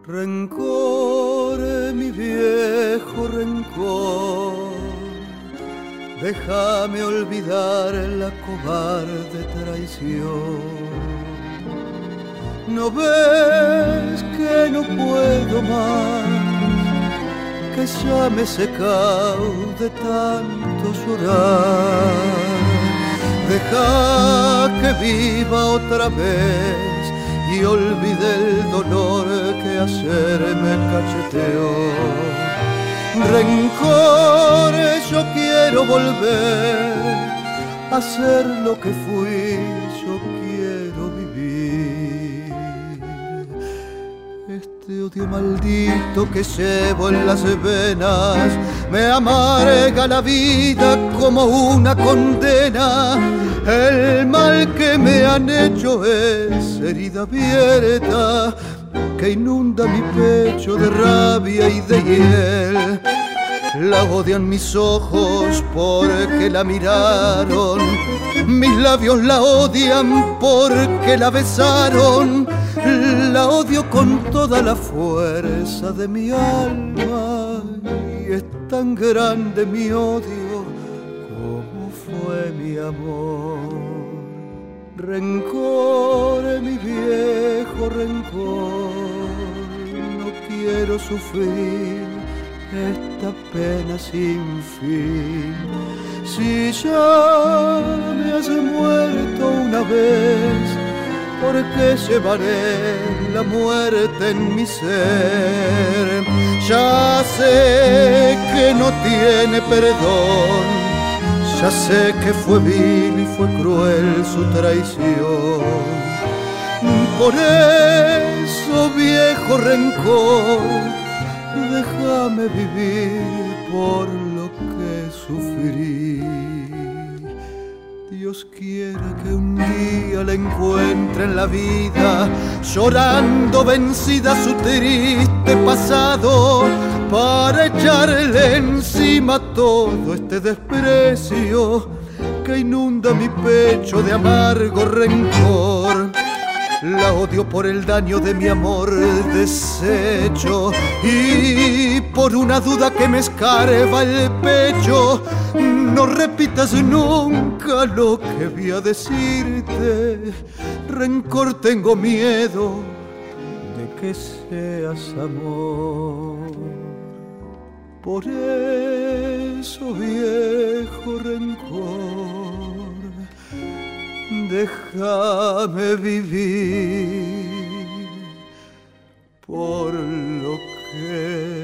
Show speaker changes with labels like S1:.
S1: Rencor, mi viejo rencor, déjame olvidar la cobarde traición. ¿No ves que no puedo más? Que ya me he secado de tanto llorar. Deja que viva otra vez y olvidé el dolor que ayer me cacheteó. Rencor, yo quiero volver a ser lo que fui, yo quiero vivir. Este odio maldito que llevo en las venas me amarga la vida como una condena. El mal que me han hecho es herida abierta que inunda mi pecho de rabia y de hiel. La odian mis ojos porque la miraron, mis labios la odian porque la besaron. La odio con toda la fuerza de mi alma y es tan grande mi odio como fue mi amor. Rencor, mi viejo rencor, no quiero sufrir esta pena sin fin. Si ya me has muerto una vez, ¿por qué llevaré la muerte en mi ser? Ya sé que no tiene perdón, ya sé que fue vil y fue cruel su traición. Por eso, viejo rencor, déjame vivir por lo que sufrí. Dios quiera que un día la encuentre en la vida, llorando vencida su triste pasado, para echarle encima todo este desprecio que inunda mi pecho de amargo rencor. La odio por el daño de mi amor deshecho y por una duda que me escarba el pecho. No repitas nunca lo que voy a decirte. Rencor, tengo miedo de que seas amor. Por eso, viejo rencor, déjame vivir por lo que